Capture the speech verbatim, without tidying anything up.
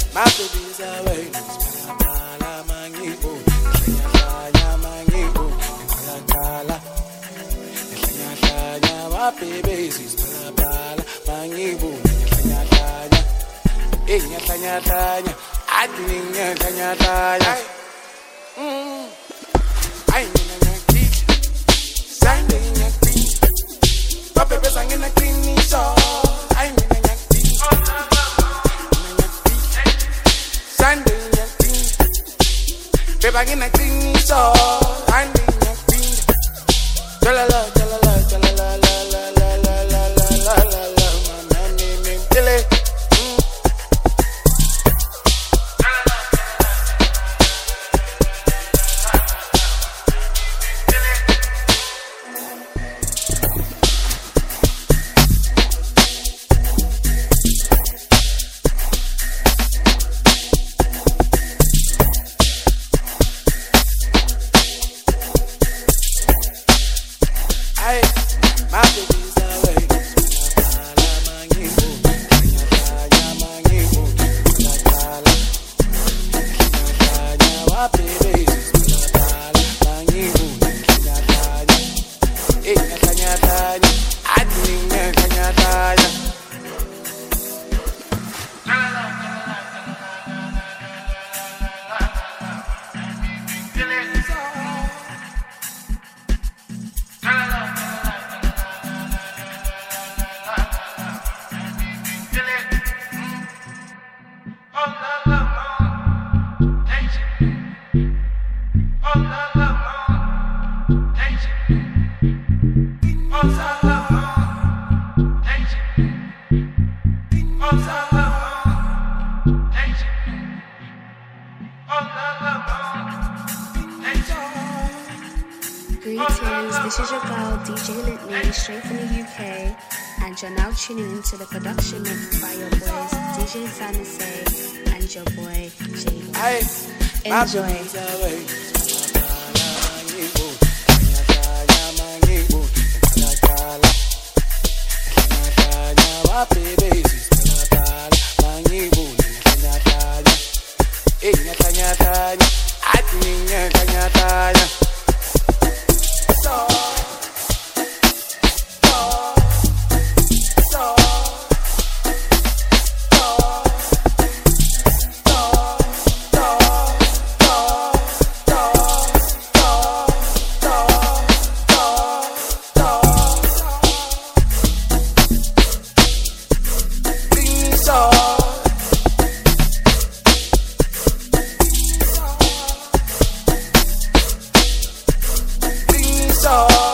My baby's away. Pala mangibo. Kanya mangibo. Pala pala. Kanya kanya. My baby's pala mangibo. Kanya kanya. Eh, kanya kanya. Adninya kanya kanya. Mm. I need a key. Signing a key. My baby's hanging a key. So I need a key. Sunday, baby, I get a clean so I need a clean. Jalala, jalala, jalala, la la la la la la la la la. My name is Billy. My baby's away. Pala mangibo. Kanya mangibo. Pala pala. Kanya my baby's pala mangibo. Kanya kanya. Eh kanya kanya. Adninya kanya kanya. Greetings, this is your girl D J Litney, straight from the U K, and you're now tuning into the production mix by your boys D J Fantasy and your boy J. Enjoy. My baby's pala mangibo. Kanya kanya. Eh kanya kanya. Adninya kanya kanya. So, so, so, so, so, so, so, so, so, so,